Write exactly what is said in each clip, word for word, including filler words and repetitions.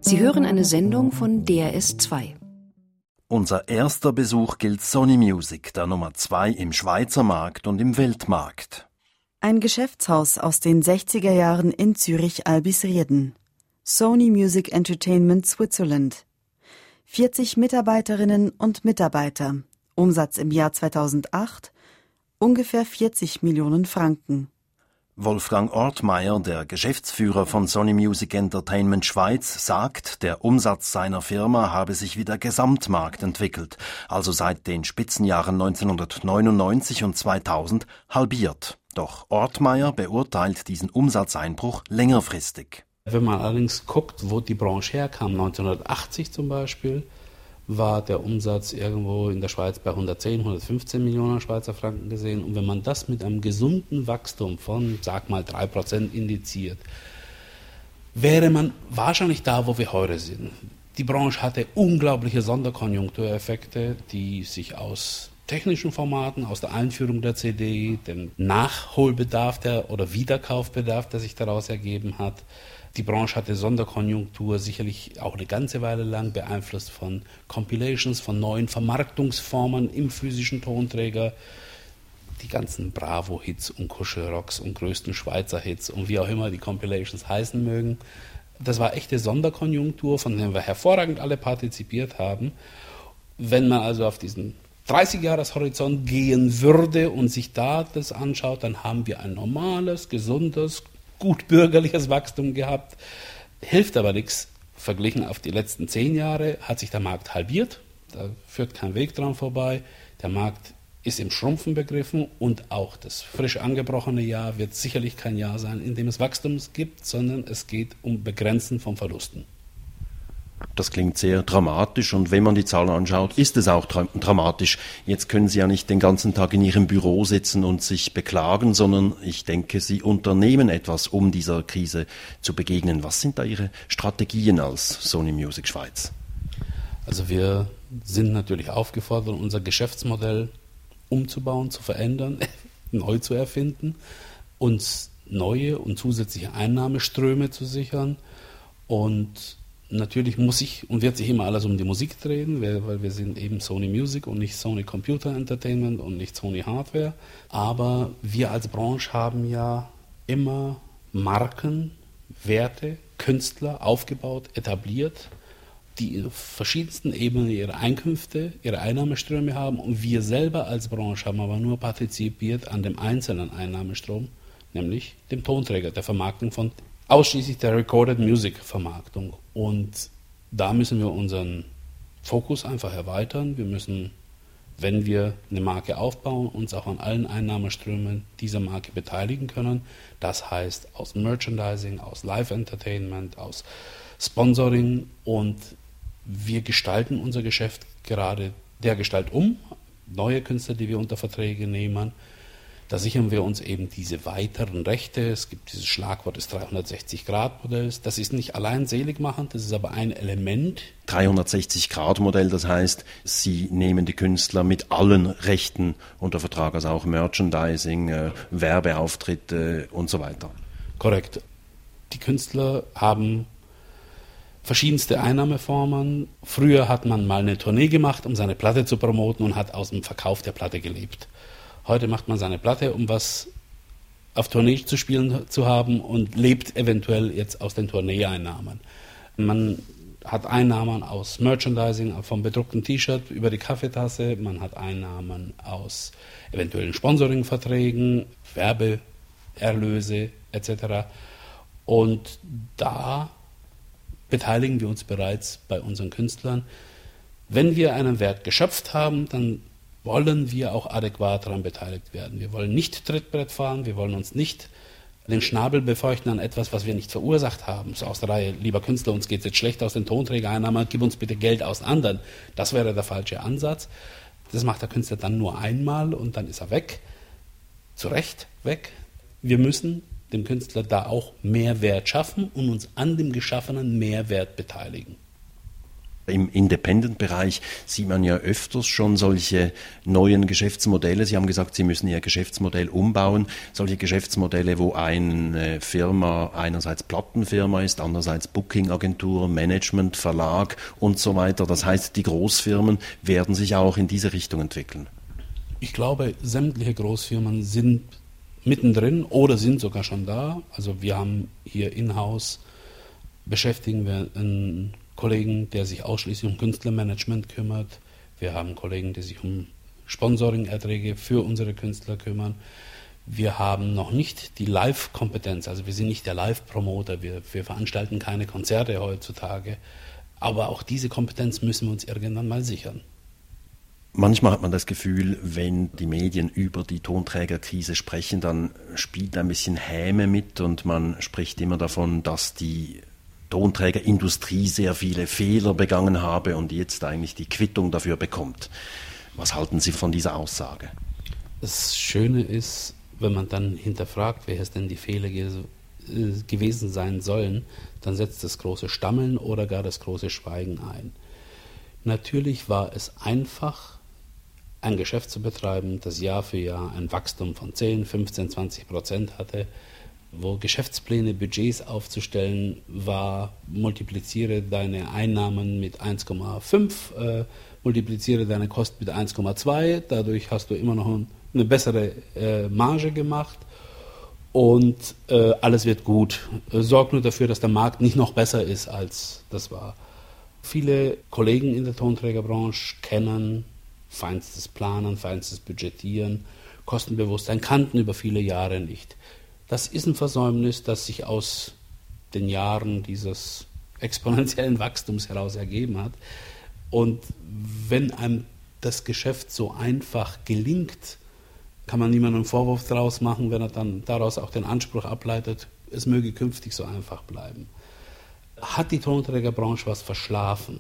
Sie hören eine Sendung von D R S zwei. Unser erster Besuch gilt Sony Music, der Nummer zwei im Schweizer Markt und im Weltmarkt. Ein Geschäftshaus aus den sechziger Jahren in Zürich-Albisrieden. Sony Music Entertainment Switzerland. vierzig Mitarbeiterinnen und Mitarbeiter. Umsatz im Jahr zweitausendacht ungefähr vierzig Millionen Franken. Wolfgang Ortmeier, der Geschäftsführer von Sony Music Entertainment Schweiz, sagt, der Umsatz seiner Firma habe sich wie der Gesamtmarkt entwickelt, also seit den Spitzenjahren neunzehnhundertneunundneunzig und zweitausend halbiert. Doch Ortmeier beurteilt diesen Umsatzeinbruch längerfristig. Wenn man allerdings guckt, wo die Branche herkam, neunzehnhundertachtzig zum Beispiel, war der Umsatz irgendwo in der Schweiz bei hundertzehn, hundertfünfzehn Millionen Schweizer Franken gesehen. Und wenn man das mit einem gesunden Wachstum von, sag mal, drei Prozent indiziert, wäre man wahrscheinlich da, wo wir heute sind. Die Branche hatte unglaubliche Sonderkonjunktureffekte, die sich aus technischen Formaten, aus der Einführung der C D, dem Nachholbedarf der, oder Wiederkaufbedarf, der sich daraus ergeben hat. Die Branche hatte Sonderkonjunktur, sicherlich auch eine ganze Weile lang beeinflusst von Compilations, von neuen Vermarktungsformen im physischen Tonträger. Die ganzen Bravo-Hits und Kuschelrocks und größten Schweizer Hits und wie auch immer die Compilations heißen mögen. Das war echte Sonderkonjunktur, von der wir hervorragend alle partizipiert haben. Wenn man also auf diesen dreißig-Jahres-Horizont gehen würde und sich da das anschaut, dann haben wir ein normales, gesundes, gut bürgerliches Wachstum gehabt, hilft aber nichts. Verglichen auf die letzten zehn Jahre hat sich der Markt halbiert, da führt kein Weg dran vorbei. Der Markt ist im Schrumpfen begriffen und auch das frisch angebrochene Jahr wird sicherlich kein Jahr sein, in dem es Wachstum gibt, sondern es geht um Begrenzen von Verlusten. Das klingt sehr dramatisch und wenn man die Zahlen anschaut, ist es auch dra- dramatisch. Jetzt können Sie ja nicht den ganzen Tag in Ihrem Büro sitzen und sich beklagen, sondern ich denke, Sie unternehmen etwas, um dieser Krise zu begegnen. Was sind da Ihre Strategien als Sony Music Schweiz? Also wir sind natürlich aufgefordert, unser Geschäftsmodell umzubauen, zu verändern, neu zu erfinden, uns neue und zusätzliche Einnahmeströme zu sichern und natürlich muss sich und wird sich immer alles um die Musik drehen, weil wir sind eben Sony Music und nicht Sony Computer Entertainment und nicht Sony Hardware. Aber wir als Branche haben ja immer Marken, Werte, Künstler aufgebaut, etabliert, die in verschiedensten Ebenen ihre Einkünfte, ihre Einnahmeströme haben. Und wir selber als Branche haben aber nur partizipiert an dem einzelnen Einnahmestrom, nämlich dem Tonträger, der Vermarktung von ausschließlich der Recorded Music Vermarktung. Und da müssen wir unseren Fokus einfach erweitern. Wir müssen, wenn wir eine Marke aufbauen, uns auch an allen Einnahmeströmen dieser Marke beteiligen können. Das heißt aus Merchandising, aus Live-Entertainment, aus Sponsoring. Und wir gestalten unser Geschäft gerade dergestalt um. Neue Künstler, die wir unter Verträge nehmen. Da sichern wir uns eben diese weiteren Rechte. Es gibt dieses Schlagwort des dreihundertsechzig-Grad-Modells. Das ist nicht allein seligmachend, das ist aber ein Element. dreihundertsechzig-Grad-Modell, das heißt, Sie nehmen die Künstler mit allen Rechten unter Vertrag, also auch Merchandising, äh, Werbeauftritte und so weiter. Korrekt. Die Künstler haben verschiedenste Einnahmeformen. Früher hat man mal eine Tournee gemacht, um seine Platte zu promoten und hat aus dem Verkauf der Platte gelebt. Heute macht man seine Platte, um was auf Tournee zu spielen zu haben und lebt eventuell jetzt aus den Tourneeeinnahmen. Man hat Einnahmen aus Merchandising, vom bedruckten T-Shirt über die Kaffeetasse, man hat Einnahmen aus eventuellen Sponsoringverträgen, Werbeerlöse et cetera. Und da beteiligen wir uns bereits bei unseren Künstlern. Wenn wir einen Wert geschöpft haben, dann wollen wir auch adäquat daran beteiligt werden. Wir wollen nicht Trittbrett fahren, wir wollen uns nicht den Schnabel befeuchten an etwas, was wir nicht verursacht haben. So aus der Reihe, lieber Künstler, uns geht es jetzt schlecht aus den Tonträgereinnahmen, gib uns bitte Geld aus anderen. Das wäre der falsche Ansatz. Das macht der Künstler dann nur einmal und dann ist er weg. Zu Recht weg. Wir müssen dem Künstler da auch Mehrwert schaffen und uns an dem geschaffenen Mehrwert beteiligen. Im Independent-Bereich sieht man ja öfters schon solche neuen Geschäftsmodelle. Sie haben gesagt, Sie müssen Ihr Geschäftsmodell umbauen. Solche Geschäftsmodelle, wo eine Firma einerseits Plattenfirma ist, andererseits Bookingagentur, Management, Verlag und so weiter. Das heißt, die Großfirmen werden sich auch in diese Richtung entwickeln. Ich glaube, sämtliche Großfirmen sind mittendrin oder sind sogar schon da. Also wir haben hier in-house, beschäftigen wir einen Kollegen, der sich ausschließlich um Künstlermanagement kümmert. Wir haben Kollegen, die sich um Sponsoring-Erträge für unsere Künstler kümmern. Wir haben noch nicht die Live-Kompetenz, also wir sind nicht der Live-Promoter, wir, wir veranstalten keine Konzerte heutzutage, aber auch diese Kompetenz müssen wir uns irgendwann mal sichern. Manchmal hat man das Gefühl, wenn die Medien über die Tonträgerkrise sprechen, dann spielt ein bisschen Häme mit und man spricht immer davon, dass die Tonträgerindustrie sehr viele Fehler begangen habe und jetzt eigentlich die Quittung dafür bekommt. Was halten Sie von dieser Aussage? Das Schöne ist, wenn man dann hinterfragt, wer es denn die Fehler ge- gewesen sein sollen, dann setzt das große Stammeln oder gar das große Schweigen ein. Natürlich war es einfach, ein Geschäft zu betreiben, das Jahr für Jahr ein Wachstum von zehn, fünfzehn, zwanzig Prozent hatte, wo Geschäftspläne, Budgets aufzustellen war, multipliziere deine Einnahmen mit eins Komma fünf, äh, multipliziere deine Kosten mit eins Komma zwei, dadurch hast du immer noch eine bessere äh, Marge gemacht und äh, alles wird gut. Sorg nur dafür, dass der Markt nicht noch besser ist, als das war. Viele Kollegen in der Tonträgerbranche kennen feinstes Planen, feinstes Budgetieren, Kostenbewusstsein, kannten über viele Jahre nicht. Das ist ein Versäumnis, das sich aus den Jahren dieses exponentiellen Wachstums heraus ergeben hat. Und wenn einem das Geschäft so einfach gelingt, kann man niemandem einen Vorwurf daraus machen, wenn er dann daraus auch den Anspruch ableitet, es möge künftig so einfach bleiben. Hat die Tonträgerbranche was verschlafen?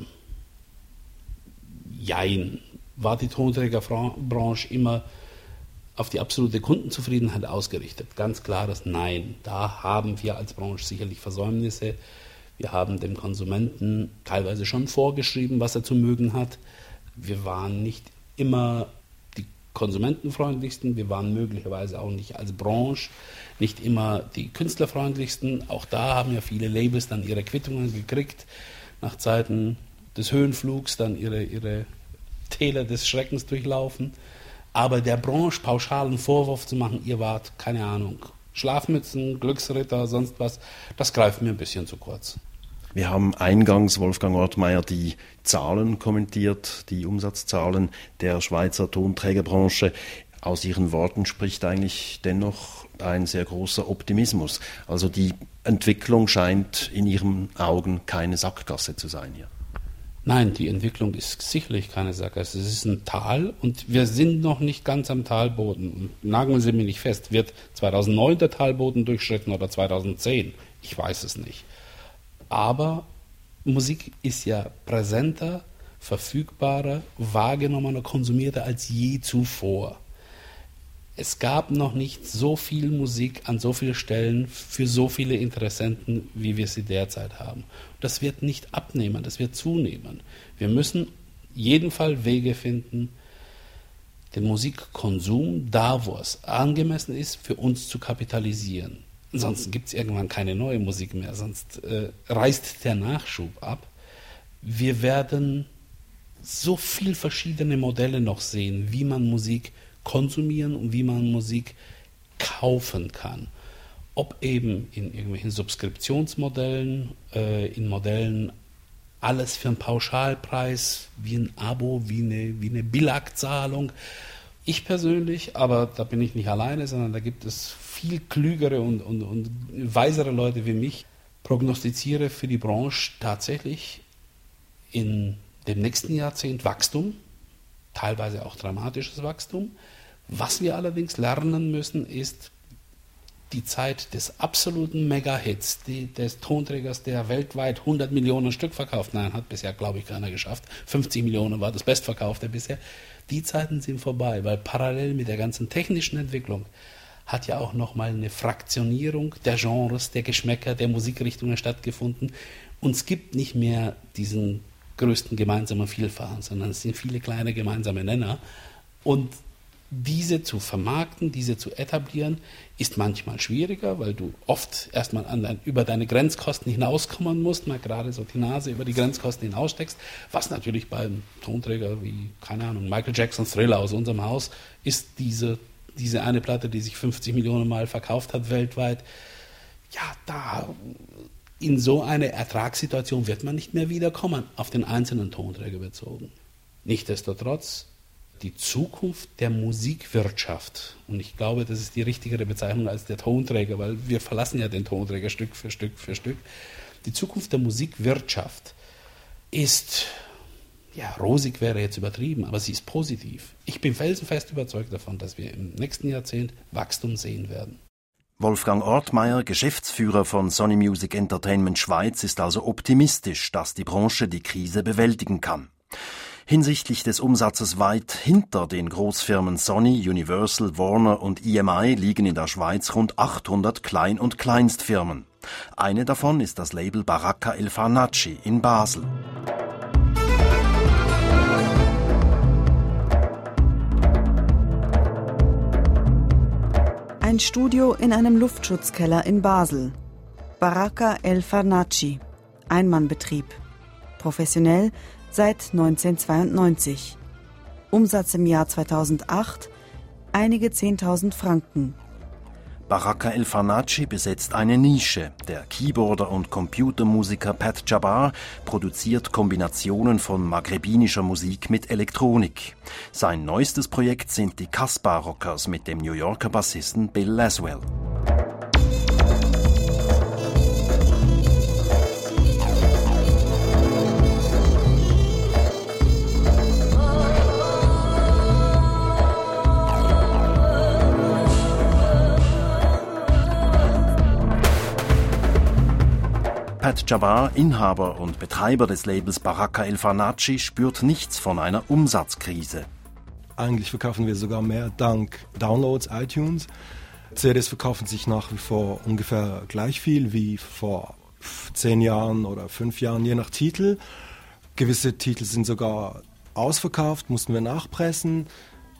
Jein. War die Tonträgerbranche immer auf die absolute Kundenzufriedenheit ausgerichtet? Ganz klares Nein. Da haben wir als Branche sicherlich Versäumnisse. Wir haben dem Konsumenten teilweise schon vorgeschrieben, was er zu mögen hat. Wir waren nicht immer die konsumentenfreundlichsten. Wir waren möglicherweise auch nicht als Branche nicht immer die künstlerfreundlichsten. Auch da haben ja viele Labels dann ihre Quittungen gekriegt, nach Zeiten des Höhenflugs dann ihre, ihre Täler des Schreckens durchlaufen. Aber der Branche pauschal einen Vorwurf zu machen, ihr wart, keine Ahnung, Schlafmützen, Glücksritter, sonst was, das greift mir ein bisschen zu kurz. Wir haben eingangs, Wolfgang Ortmeier, die Zahlen kommentiert, die Umsatzzahlen der Schweizer Tonträgerbranche. Aus Ihren Worten spricht eigentlich dennoch ein sehr großer Optimismus. Also die Entwicklung scheint in Ihren Augen keine Sackgasse zu sein hier. Nein, die Entwicklung ist sicherlich keine Sackgasse. Es ist ein Tal und wir sind noch nicht ganz am Talboden. Und nageln Sie mich nicht fest, wird zweitausendneun der Talboden durchschritten oder zweitausendzehn? Ich weiß es nicht. Aber Musik ist ja präsenter, verfügbarer, wahrgenommener, konsumierter als je zuvor. Es gab noch nicht so viel Musik an so vielen Stellen für so viele Interessenten, wie wir sie derzeit haben. Das wird nicht abnehmen, das wird zunehmen. Wir müssen jeden Fall Wege finden, den Musikkonsum, da wo es angemessen ist, für uns zu kapitalisieren. Ansonsten gibt es irgendwann keine neue Musik mehr, sonst äh, reißt der Nachschub ab. Wir werden so viele verschiedene Modelle noch sehen, wie man Musik konsumieren und wie man Musik kaufen kann. Ob eben in irgendwelchen Subskriptionsmodellen, äh, in Modellen alles für einen Pauschalpreis, wie ein Abo, wie eine, wie eine Billigzahlung. Ich persönlich, aber da bin ich nicht alleine, sondern da gibt es viel klügere und, und, und weisere Leute wie mich, prognostiziere für die Branche tatsächlich in dem nächsten Jahrzehnt Wachstum, teilweise auch dramatisches Wachstum. Was wir allerdings lernen müssen, ist die Zeit des absoluten Mega-Hits, die, des Tonträgers, der weltweit hundert Millionen Stück verkauft. Nein, hat bisher, glaube ich, keiner geschafft. fünfzig Millionen war das Bestverkaufte bisher. Die Zeiten sind vorbei, weil parallel mit der ganzen technischen Entwicklung hat ja auch nochmal eine Fraktionierung der Genres, der Geschmäcker, der Musikrichtungen stattgefunden. Und es gibt nicht mehr diesen größten gemeinsamen Vielfachen, sondern es sind viele kleine gemeinsame Nenner. Und diese zu vermarkten, diese zu etablieren, ist manchmal schwieriger, weil du oft erstmal an dein, über deine Grenzkosten hinauskommen musst, mal gerade so die Nase über die Grenzkosten hinaussteckst, was natürlich beim Tonträger wie, keine Ahnung, Michael Jacksons Thriller aus unserem Haus ist diese, diese eine Platte, die sich fünfzig Millionen Mal verkauft hat weltweit. Ja, da in so eine Ertragssituation wird man nicht mehr wiederkommen, auf den einzelnen Tonträger bezogen. Nichtsdestotrotz, die Zukunft der Musikwirtschaft, und ich glaube, das ist die richtigere Bezeichnung als der Tonträger, weil wir verlassen ja den Tonträger Stück für Stück für Stück. Die Zukunft der Musikwirtschaft ist, ja, rosig wäre jetzt übertrieben, aber sie ist positiv. Ich bin felsenfest überzeugt davon, dass wir im nächsten Jahrzehnt Wachstum sehen werden. Wolfgang Ortmeier, Geschäftsführer von Sony Music Entertainment Schweiz, ist also optimistisch, dass die Branche die Krise bewältigen kann. Hinsichtlich des Umsatzes weit hinter den Großfirmen Sony, Universal, Warner und E M I liegen in der Schweiz rund achthundert Klein- und Kleinstfirmen. Eine davon ist das Label Baraka El Farnaci in Basel. Ein Studio in einem Luftschutzkeller in Basel. Baraka El Farnaci, Einmannbetrieb. Professionell seit neunzehnhundertzweiundneunzig. Umsatz im Jahr zweitausendacht, einige zehntausend Franken. Baraka El Farnaci besetzt eine Nische. Der Keyboarder und Computermusiker Pat Jabbar produziert Kombinationen von maghrebinischer Musik mit Elektronik. Sein neuestes Projekt sind die Casbah Rockers mit dem New Yorker Bassisten Bill Laswell. Pat Jabbar, Inhaber und Betreiber des Labels Baraka El Farnaci, spürt nichts von einer Umsatzkrise. Eigentlich verkaufen wir sogar mehr dank Downloads, iTunes. C Ds verkaufen sich nach wie vor ungefähr gleich viel wie vor zehn Jahren oder fünf Jahren, je nach Titel. Gewisse Titel sind sogar ausverkauft, mussten wir nachpressen.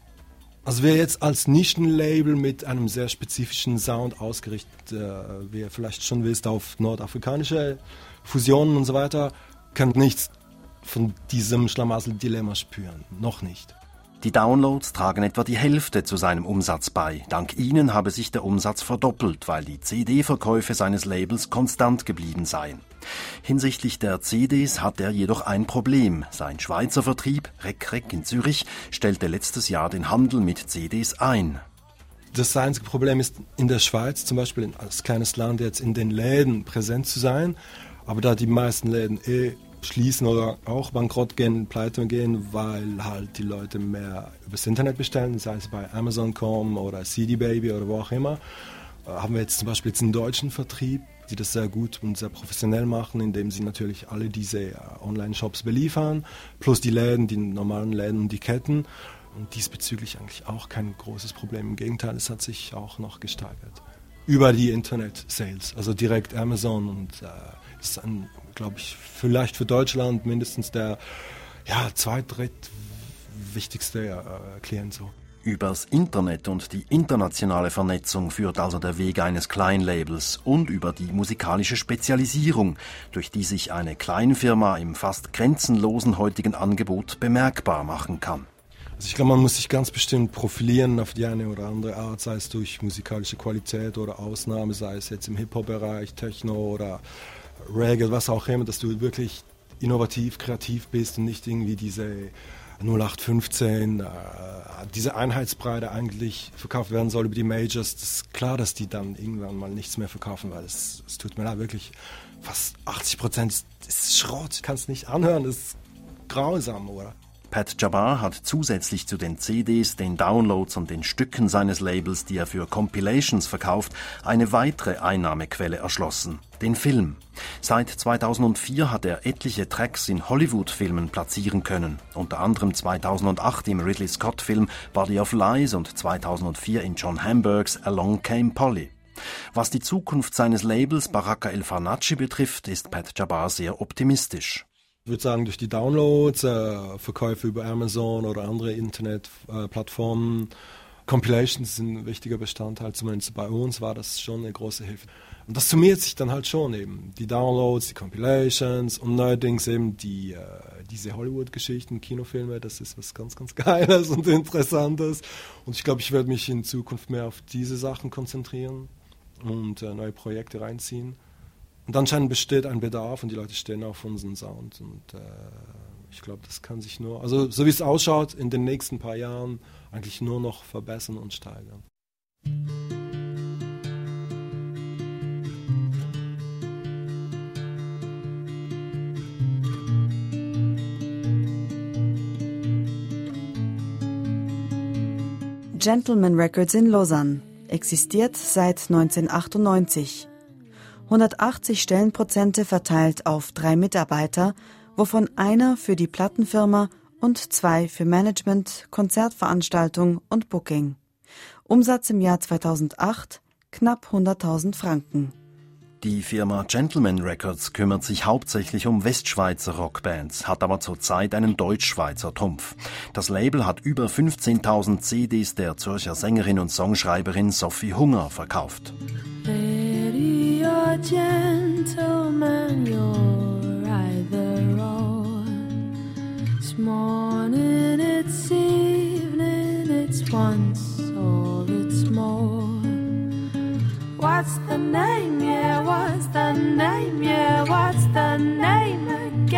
Also wir jetzt als Nischenlabel mit einem sehr spezifischen Sound ausgerichtet, äh, wie ihr vielleicht schon wisst, auf nordafrikanische Fusionen und so weiter, könnt nichts von diesem Schlamassel-Dilemma spüren. Noch nicht. Die Downloads tragen etwa die Hälfte zu seinem Umsatz bei. Dank ihnen habe sich der Umsatz verdoppelt, weil die C D-Verkäufe seines Labels konstant geblieben seien. Hinsichtlich der C Ds hat er jedoch ein Problem. Sein Schweizer Vertrieb, Rec Rec in Zürich, stellte letztes Jahr den Handel mit C Ds ein. Das einzige Problem ist, in der Schweiz zum Beispiel als kleines Land jetzt in den Läden präsent zu sein. Aber da die meisten Läden eh schließen oder auch bankrott gehen, pleite gehen, weil halt die Leute mehr übers Internet bestellen, sei es bei Amazon Punkt com oder C D Baby oder wo auch immer, haben wir jetzt zum Beispiel jetzt einen deutschen Vertrieb, die das sehr gut und sehr professionell machen, indem sie natürlich alle diese Online-Shops beliefern, plus die Läden, die normalen Läden und die Ketten. Und diesbezüglich eigentlich auch kein großes Problem. Im Gegenteil, es hat sich auch noch gesteigert. Über die Internet-Sales, also direkt Amazon, und äh, ist ein, glaube ich, vielleicht für Deutschland mindestens der ja, zweit-, dritt wichtigste äh, Klient so. Übers Internet und die internationale Vernetzung führt also der Weg eines Kleinlabels und über die musikalische Spezialisierung, durch die sich eine Kleinfirma im fast grenzenlosen heutigen Angebot bemerkbar machen kann. Also ich glaube, man muss sich ganz bestimmt profilieren auf die eine oder andere Art, sei es durch musikalische Qualität oder Ausnahme, sei es jetzt im Hip-Hop-Bereich, Techno oder Reggae, was auch immer, dass du wirklich innovativ, kreativ bist und nicht irgendwie diese null acht fünfzehn, äh, diese Einheitsbreite eigentlich verkauft werden soll über die Majors. Das ist klar, dass die dann irgendwann mal nichts mehr verkaufen, weil es, es tut mir leid, wirklich fast achtzig Prozent ist, ist Schrott. Kannst es nicht anhören, das ist grausam, oder? Pat Jabbar hat zusätzlich zu den C Ds, den Downloads und den Stücken seines Labels, die er für Compilations verkauft, eine weitere Einnahmequelle erschlossen, den Film. Seit zweitausendvier hat er etliche Tracks in Hollywood-Filmen platzieren können, unter anderem zweitausendacht im Ridley Scott-Film Body of Lies und zweitausendvier in John Hamburgs Along Came Polly. Was die Zukunft seines Labels Baraka El Farnaci betrifft, ist Pat Jabbar sehr optimistisch. Ich würde sagen, durch die Downloads, äh, Verkäufe über Amazon oder andere Internetplattformen, äh, Compilations sind ein wichtiger Bestandteil. Zumindest bei uns war das schon eine große Hilfe. Und das summiert sich dann halt schon eben. Die Downloads, die Compilations und neuerdings eben die, äh, diese Hollywood-Geschichten, Kinofilme, das ist was ganz, ganz Geiles und Interessantes. Und ich glaube, ich werde mich in Zukunft mehr auf diese Sachen konzentrieren und äh, neue Projekte reinziehen. Und anscheinend besteht ein Bedarf und die Leute stehen auf unseren Sound. Und äh, ich glaube, das kann sich nur, also so wie es ausschaut, in den nächsten paar Jahren eigentlich nur noch verbessern und steigern. Gentleman Records in Lausanne existiert seit neunzehnhundertachtundneunzig. hundertachtzig Stellenprozente verteilt auf drei Mitarbeiter, wovon einer für die Plattenfirma und zwei für Management, Konzertveranstaltung und Booking. Umsatz im Jahr zweitausendacht knapp hunderttausend Franken. Die Firma Gentleman Records kümmert sich hauptsächlich um Westschweizer Rockbands, hat aber zurzeit einen Deutschschweizer Trumpf. Das Label hat über fünfzehntausend C Ds der Zürcher Sängerin und Songschreiberin Sophie Hunger verkauft. Lady, you're gentleman, you're either or. It's morning, it's evening, it's once or it's more. What's the name, yeah, what's the name, yeah, what's the name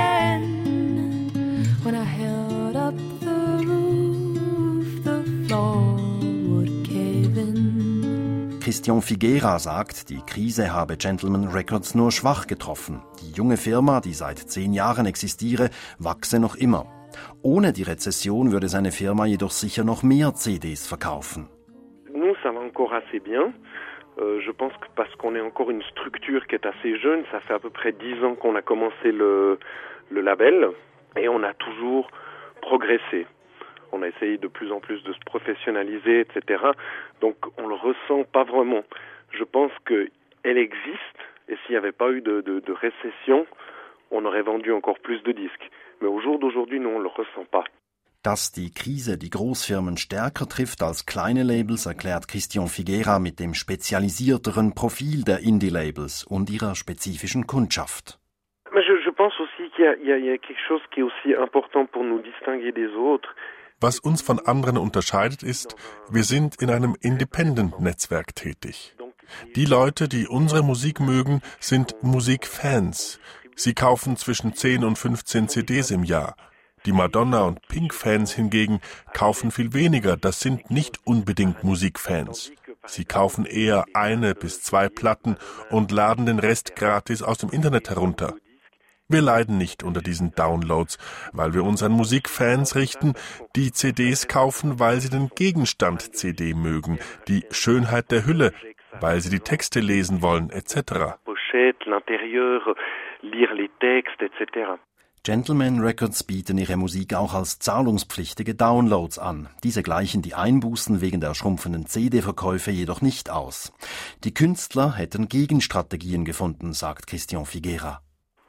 again? When I held up the roof, the floor would cave in. Christian Figuera sagt, die Krise habe Gentleman Records nur schwach getroffen. Die junge Firma, die seit zehn Jahren existiere, wachse noch immer. Ohne die Rezession würde seine Firma jedoch sicher noch mehr C Ds verkaufen. Nous, ça va encore assez bien. Euh, je pense que parce qu'on est encore une structure qui est assez jeune, ça fait à peu près dix ans qu'on a commencé le, le label et on a toujours progressé. On a essayé de plus en plus de se professionnaliser, et cetera. Donc on le ressent pas vraiment. Je pense qu'elle existe et s'il n'y avait pas eu de, de, de récession, on aurait vendu encore plus de disques. Mais au jour d'aujourd'hui, non, on le ressent pas. Dass die Krise die Großfirmen stärker trifft als kleine Labels, erklärt Christian Figuera mit dem spezialisierteren Profil der Indie-Labels und ihrer spezifischen Kundschaft. Je, je pense aussi qu'il y a, il y a, il y a quelque chose qui est aussi important pour nous distinguer des autres. Was uns von anderen unterscheidet ist, wir sind in einem Independent-Netzwerk tätig. Die Leute, die unsere Musik mögen, sind Musikfans. Sie kaufen zwischen zehn und fünfzehn C Ds im Jahr. Die Madonna- und Pink-Fans hingegen kaufen viel weniger, das sind nicht unbedingt Musikfans. Sie kaufen eher eine bis zwei Platten und laden den Rest gratis aus dem Internet herunter. Wir leiden nicht unter diesen Downloads, weil wir uns an Musikfans richten, die C Ds kaufen, weil sie den Gegenstand C D mögen, die Schönheit der Hülle, weil sie die Texte lesen wollen, et cetera. Pochette, l'intérieur, lire les textes, et cetera. Gentleman Records bieten ihre Musik auch als zahlungspflichtige Downloads an. Diese gleichen die Einbußen wegen der schrumpfenden C D-Verkäufe jedoch nicht aus. Die Künstler hätten Gegenstrategien gefunden, sagt Christian Figuera.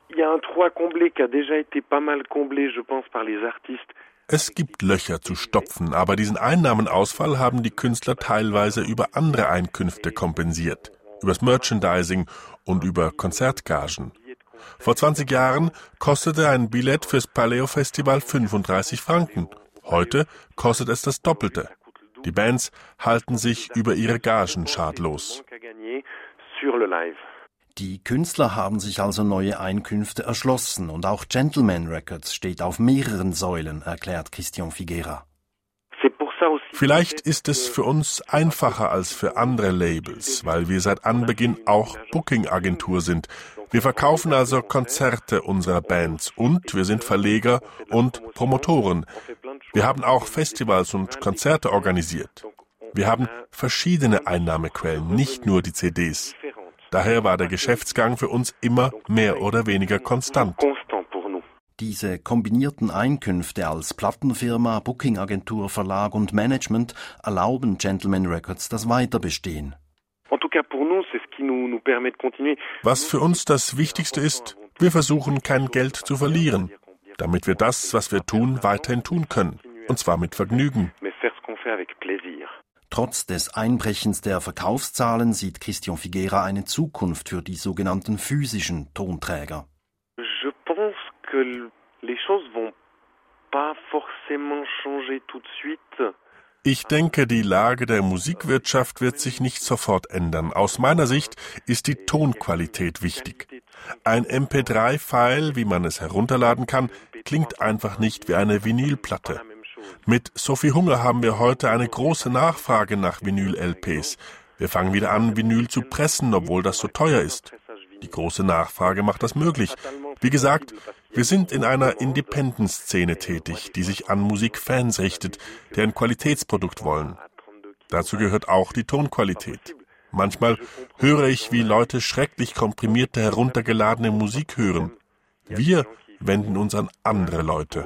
Es gibt Löcher zu stopfen, aber diesen Einnahmenausfall haben die Künstler teilweise über andere Einkünfte kompensiert. Übers Merchandising und über Konzertgagen. Vor zwanzig Jahren kostete ein Billett fürs Paleo-Festival fünfunddreißig Franken. Heute kostet es das Doppelte. Die Bands halten sich über ihre Gagen schadlos. Die Künstler haben sich also neue Einkünfte erschlossen und auch Gentleman Records steht auf mehreren Säulen, erklärt Christian Figuera. Vielleicht ist es für uns einfacher als für andere Labels, weil wir seit Anbeginn auch Booking-Agentur sind. Wir verkaufen also Konzerte unserer Bands und wir sind Verleger und Promotoren. Wir haben auch Festivals und Konzerte organisiert. Wir haben verschiedene Einnahmequellen, nicht nur die C Ds. Daher war der Geschäftsgang für uns immer mehr oder weniger konstant. Diese kombinierten Einkünfte als Plattenfirma, Bookingagentur, Verlag und Management erlauben Gentleman Records das Weiterbestehen. Was für uns das Wichtigste ist, wir versuchen kein Geld zu verlieren. damit wir das, was wir tun, weiterhin tun können. Und zwar mit Vergnügen. Trotz des Einbrechens der Verkaufszahlen sieht Christian Figuera eine Zukunft für die sogenannten physischen Tonträger. Je pense que les choses vont pas forcément changer tout de suite. Ich denke, die Lage der Musikwirtschaft wird sich nicht sofort ändern. Aus meiner Sicht ist die Tonqualität wichtig. Ein M P drei File, wie man es herunterladen kann, klingt einfach nicht wie eine Vinylplatte. Mit Sophie Hunger haben wir heute eine große Nachfrage nach Vinyl-L Ps. Wir fangen wieder an, Vinyl zu pressen, obwohl das so teuer ist. Die große Nachfrage macht das möglich. Wie gesagt, wir sind in einer Independent-Szene tätig, die sich an Musikfans richtet, die ein Qualitätsprodukt wollen. Dazu gehört auch die Tonqualität. Manchmal höre ich, wie Leute schrecklich komprimierte, heruntergeladene Musik hören. Wir wenden uns an andere Leute.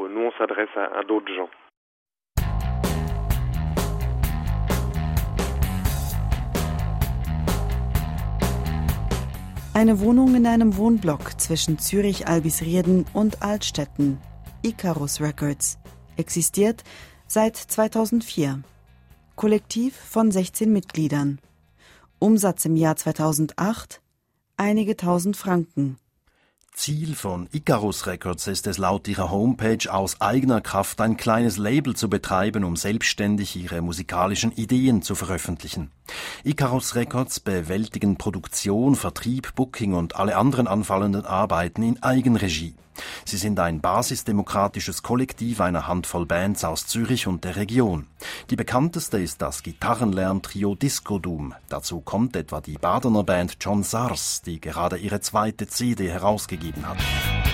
Eine Wohnung in einem Wohnblock zwischen Zürich-Albisrieden und Altstetten, Icarus Records, existiert seit zweitausendvier. Kollektiv von sechzehn Mitgliedern. Umsatz im Jahr zweitausendacht, einige tausend Franken. Ziel von Icarus Records ist es laut ihrer Homepage, aus eigener Kraft ein kleines Label zu betreiben, um selbstständig ihre musikalischen Ideen zu veröffentlichen. Icarus Records bewältigen Produktion, Vertrieb, Booking und alle anderen anfallenden Arbeiten in Eigenregie. Sie sind ein basisdemokratisches Kollektiv einer Handvoll Bands aus Zürich und der Region. Die bekannteste ist das Gitarrenlärm-Trio Disco Doom. Dazu kommt etwa die Badener Band John Sars, die gerade ihre zweite C D herausgegeben hat.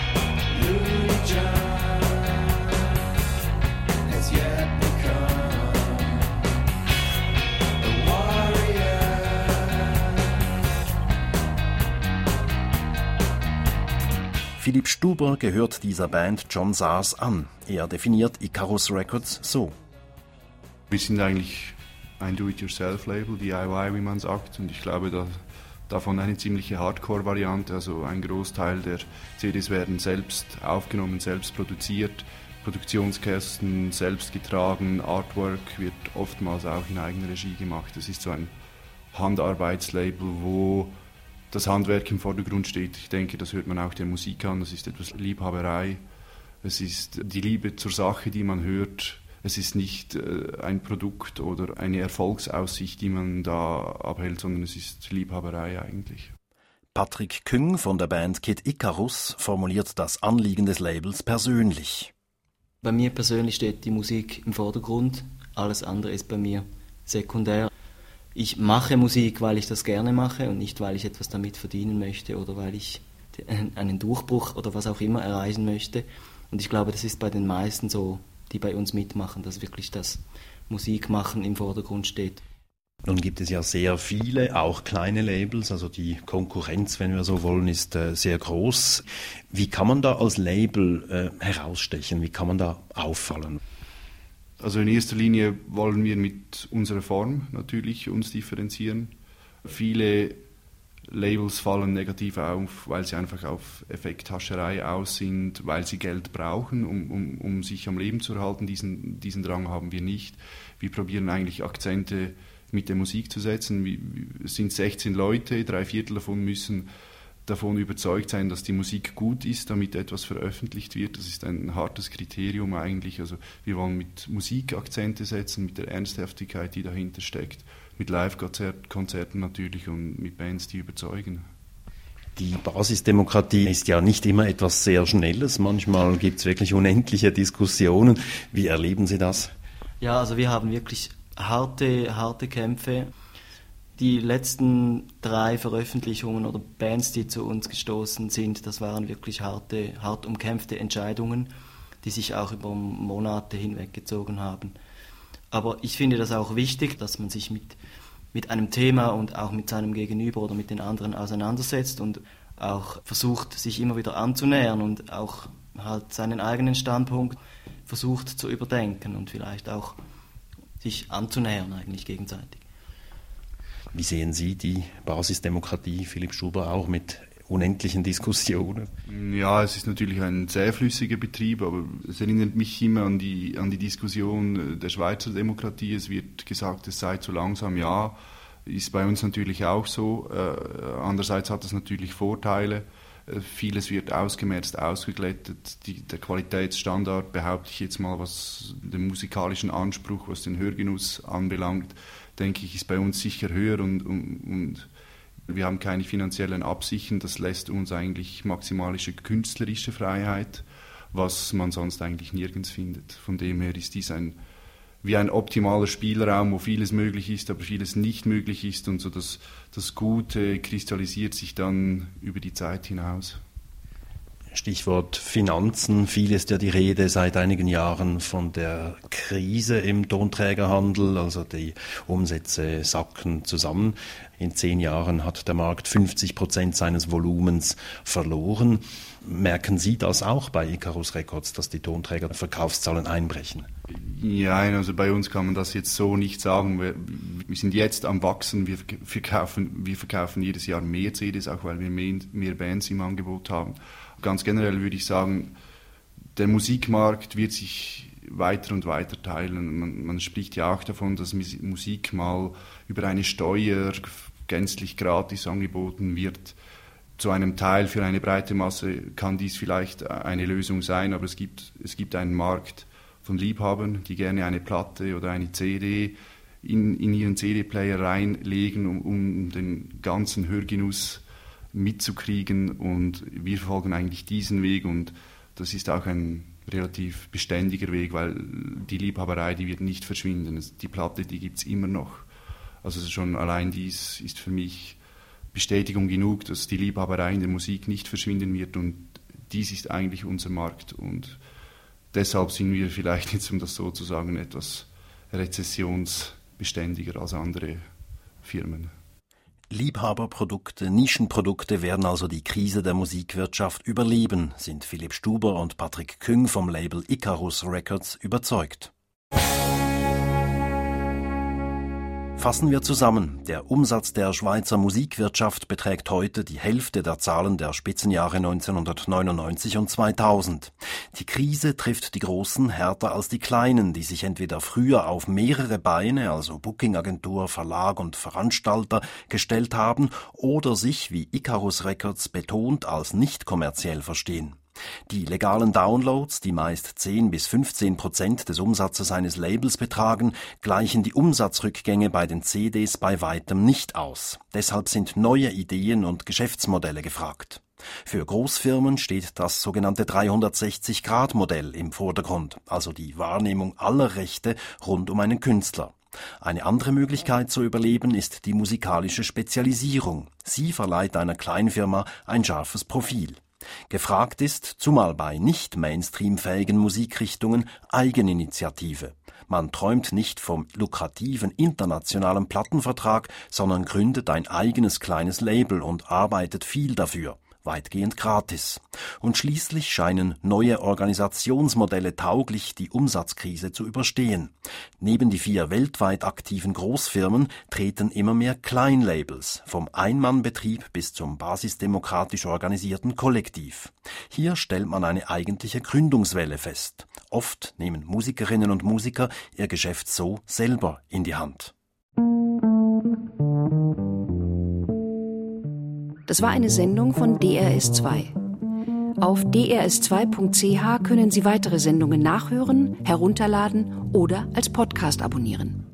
Philipp Stuber gehört dieser Band John Sars an. Er definiert Icarus Records so. Wir sind eigentlich ein Do-it-yourself-Label, D I Y, wie man sagt. Und ich glaube, da, davon eine ziemliche Hardcore-Variante. Also ein Großteil der C Ds werden selbst aufgenommen, selbst produziert. Produktionskästen selbst getragen. Artwork wird oftmals auch in eigener Regie gemacht. Das ist so ein Handarbeitslabel, wo das Handwerk im Vordergrund steht. Ich denke, das hört man auch der Musik an. Das ist etwas Liebhaberei. Es ist die Liebe zur Sache, die man hört. Es ist nicht äh, ein Produkt oder eine Erfolgsaussicht, die man da abhält, sondern es ist Liebhaberei eigentlich. Patrick Küng von der Band Kid Icarus formuliert das Anliegen des Labels persönlich. Bei mir persönlich steht die Musik im Vordergrund. Alles andere ist bei mir sekundär. Ich mache Musik, weil ich das gerne mache und nicht, weil ich etwas damit verdienen möchte oder weil ich einen Durchbruch oder was auch immer erreichen möchte. Und ich glaube, das ist bei den meisten so, die bei uns mitmachen, dass wirklich das Musikmachen im Vordergrund steht. Nun gibt es ja sehr viele, auch kleine Labels, also die Konkurrenz, wenn wir so wollen, ist äh, sehr groß. Wie kann man da als Label äh, herausstechen? Wie kann man da auffallen? Also in erster Linie wollen wir mit unserer Form natürlich uns differenzieren. Viele Labels fallen negativ auf, weil sie einfach auf Effekthascherei aus sind, weil sie Geld brauchen, um, um, um sich am Leben zu erhalten. Diesen, diesen Drang haben wir nicht. Wir probieren eigentlich Akzente mit der Musik zu setzen. Wir, es sind sechzehn Leute, drei Viertel davon müssen davon überzeugt sein, dass die Musik gut ist, damit etwas veröffentlicht wird. Das ist ein hartes Kriterium eigentlich. Also wir wollen mit Musik Akzente setzen, mit der Ernsthaftigkeit, die dahinter steckt, mit Live-Konzerten natürlich und mit Bands, die überzeugen. Die Basisdemokratie ist ja nicht immer etwas sehr Schnelles. Manchmal gibt es wirklich unendliche Diskussionen. Wie erleben Sie das? Ja, also wir haben wirklich harte, harte Kämpfe. Die letzten drei Veröffentlichungen oder Bands, die zu uns gestoßen sind, das waren wirklich harte, hart umkämpfte Entscheidungen, die sich auch über Monate hinweggezogen haben. Aber ich finde das auch wichtig, dass man sich mit, mit einem Thema und auch mit seinem Gegenüber oder mit den anderen auseinandersetzt und auch versucht, sich immer wieder anzunähern und auch halt seinen eigenen Standpunkt versucht zu überdenken und vielleicht auch sich anzunähern eigentlich gegenseitig. Wie sehen Sie die Basisdemokratie, Philipp Stuber, auch mit unendlichen Diskussionen. Ja, es ist natürlich ein sehr flüssiger Betrieb, aber es erinnert mich immer an die, an die Diskussion der Schweizer Demokratie. Es wird gesagt, es sei zu langsam. Ja, ist bei uns natürlich auch so. Äh, andererseits hat es natürlich Vorteile. Äh, vieles wird ausgemerzt, ausgeglättet. Die, der Qualitätsstandard, behaupte ich jetzt mal, was den musikalischen Anspruch, was den Hörgenuss anbelangt, denke ich, ist bei uns sicher höher und, und, und wir haben keine finanziellen Absichten. Das lässt uns eigentlich maximalische künstlerische Freiheit, was man sonst eigentlich nirgends findet. Von dem her ist dies ein wie ein optimaler Spielraum, wo vieles möglich ist, aber vieles nicht möglich ist und so das, das Gute kristallisiert sich dann über die Zeit hinaus. Stichwort Finanzen. Viel ist ja die Rede seit einigen Jahren von der Krise im Tonträgerhandel, also die Umsätze sacken zusammen. In zehn Jahren hat der Markt fünfzig Prozent seines Volumens verloren. Merken Sie das auch bei Icarus Records, dass die Tonträgerverkaufszahlen einbrechen? Ja, also bei uns kann man das jetzt so nicht sagen. Wir, wir sind jetzt am Wachsen, wir verkaufen, wir verkaufen jedes Jahr mehr C Ds, auch weil wir mehr, mehr Bands im Angebot haben. Ganz generell würde ich sagen, der Musikmarkt wird sich weiter und weiter teilen. Man, man spricht ja auch davon, dass Musik mal über eine Steuer gänzlich gratis angeboten wird. Zu einem Teil für eine breite Masse kann dies vielleicht eine Lösung sein, aber es gibt, es gibt einen Markt von Liebhabern, die gerne eine Platte oder eine C D in, in ihren C D-Player reinlegen, um, um den ganzen Hörgenuss mitzukriegen, und wir folgen eigentlich diesen Weg, und das ist auch ein relativ beständiger Weg, weil die Liebhaberei, die wird nicht verschwinden. Die Platte, die gibt es immer noch. Also schon allein dies ist für mich Bestätigung genug, dass die Liebhaberei in der Musik nicht verschwinden wird, und dies ist eigentlich unser Markt, und deshalb sind wir vielleicht jetzt, um das so zu sagen, etwas rezessionsbeständiger als andere Firmen. Liebhaberprodukte, Nischenprodukte werden also die Krise der Musikwirtschaft überleben, sind Philipp Stuber und Patrick Küng vom Label Icarus Records überzeugt. Fassen wir zusammen. Der Umsatz der Schweizer Musikwirtschaft beträgt heute die Hälfte der Zahlen der Spitzenjahre neunzehnhundertneunundneunzig und zweitausend. Die Krise trifft die Großen härter als die Kleinen, die sich entweder früher auf mehrere Beine, also Bookingagentur, Verlag und Veranstalter, gestellt haben oder sich, wie Icarus Records betont, als nicht kommerziell verstehen. Die legalen Downloads, die meist zehn bis fünfzehn Prozent des Umsatzes eines Labels betragen, gleichen die Umsatzrückgänge bei den C Ds bei weitem nicht aus. Deshalb sind neue Ideen und Geschäftsmodelle gefragt. Für Großfirmen steht das sogenannte dreihundertsechzig Grad Modell im Vordergrund, also die Wahrnehmung aller Rechte rund um einen Künstler. Eine andere Möglichkeit zu überleben ist die musikalische Spezialisierung. Sie verleiht einer Kleinfirma ein scharfes Profil. Gefragt ist, zumal bei nicht mainstreamfähigen Musikrichtungen, Eigeninitiative. Man träumt nicht vom lukrativen internationalen Plattenvertrag, sondern gründet ein eigenes kleines Label und arbeitet viel dafür. Weitgehend gratis. Und schließlich scheinen neue Organisationsmodelle tauglich, die Umsatzkrise zu überstehen. Neben die vier weltweit aktiven Großfirmen treten immer mehr Kleinlabels, vom Einmannbetrieb bis zum basisdemokratisch organisierten Kollektiv. Hier stellt man eine eigentliche Gründungswelle fest. Oft nehmen Musikerinnen und Musiker ihr Geschäft so selber in die Hand. Das war eine Sendung von D R S zwei. Auf d r s zwei punkt c h können Sie weitere Sendungen nachhören, herunterladen oder als Podcast abonnieren.